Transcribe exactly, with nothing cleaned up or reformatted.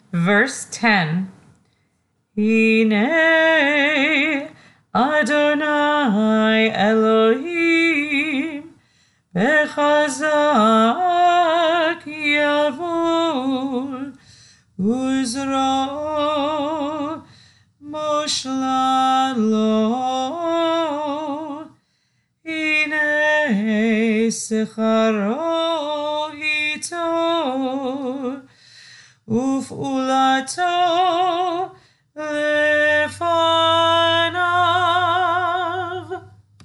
Verse ten. Hine Adonai Elohim Bechazak Yavur Uzro Moshlalo Hine Secharo Ito Uf'ulato